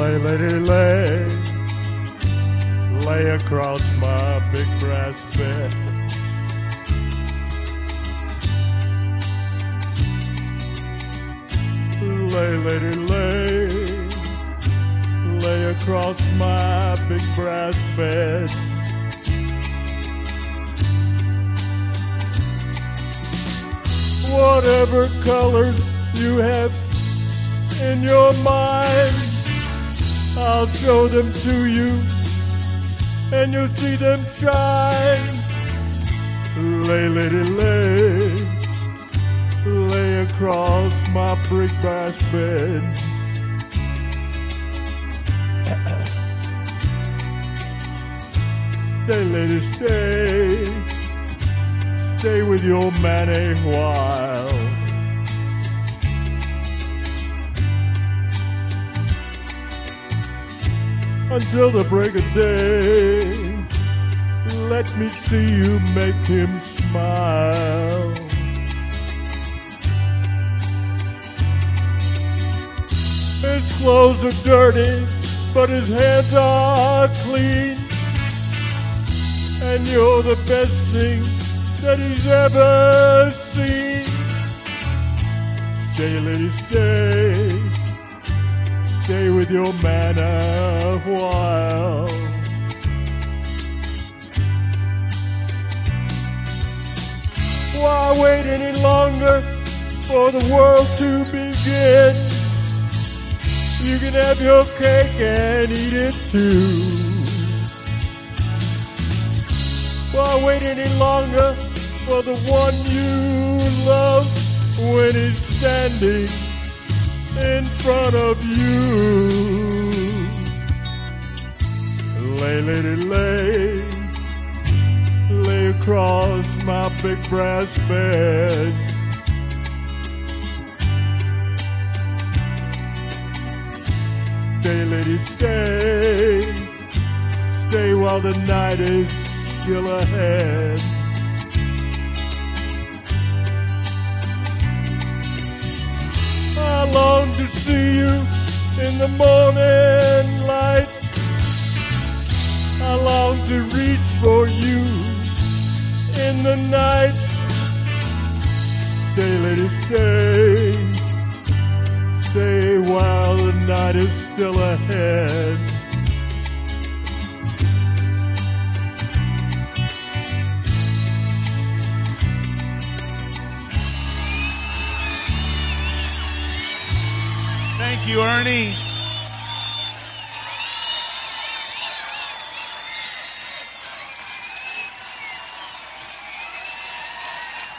Lay, lady, lay. Lay across my big brass bed. Lay, lady, lay. Lay across my big brass bed. Whatever colors you have in your mind, I'll show them to you, and you'll see them shine. Lay, lady, lay. Lay across my big brass bed. Stay, lady, stay. Stay with your man a while. Until the break of day, let me see you make him smile. His clothes are dirty, but his hands are clean. And you're the best thing that he's ever seen. Stay, lady, stay. Stay with your man a while. Why wait any longer for the world to begin? You can have your cake and eat it too. Why wait any longer for the one you love when he's standing in front of you? Lay, lady, lay. Lay across my big brass bed. Stay, lady, stay. Stay while the night is still ahead. I long to see you in the morning light. I long to reach for you in the night. Stay, lady, stay. Stay while the night is still ahead. Thank you, Ernie.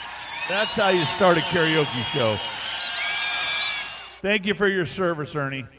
That's how you start a karaoke show. Thank you for your service, Ernie.